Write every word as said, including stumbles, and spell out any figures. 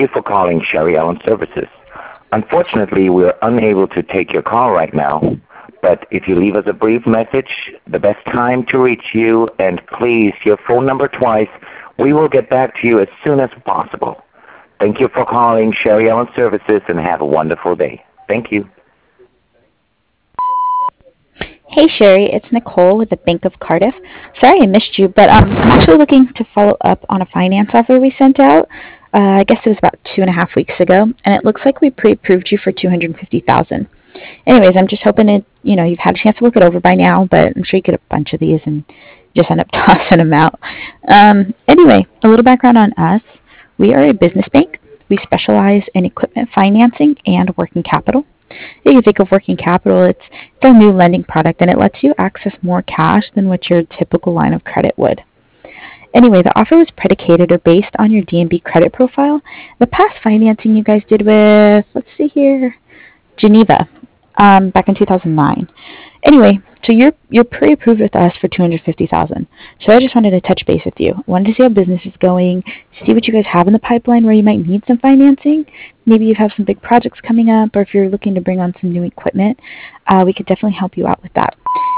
you for calling Sherry Ellen Services. Unfortunately, we're unable to take your call right now, but if you leave us a brief message, the best time to reach you, and please your phone number twice, we will get back to you as soon as possible. Thank you for calling Sherry Ellen Services and have a wonderful day. Thank you. Hey Sherry, it's Nicole with the Bank of Cardiff. Sorry I missed you, but um, I'm actually looking to follow up on a finance offer we sent out. Uh, I guess it was about two and a half weeks ago, and it looks like we pre-approved you for two hundred fifty thousand. Anyways, I'm just hoping it, you know, you've had a chance to look it over by now, but I'm sure you get a bunch of these and just end up tossing them out. Um, anyway, a little background on us. We are a business bank. We specialize in equipment financing and working capital. You can think of working capital, it's, it's our new lending product and it lets you access more cash than what your typical line of credit would. Anyway, the offer was predicated or based on your D and B credit profile. The past financing you guys did with, let's see here, Geneva, um, back in two thousand nine. Anyway, so you're you're pre-approved with us for two hundred fifty thousand. So I just wanted to touch base with you. Wanted to see how business is going, see what you guys have in the pipeline where you might need some financing. Maybe you have some big projects coming up, or if you're looking to bring on some new equipment, uh, we could definitely help you out with that.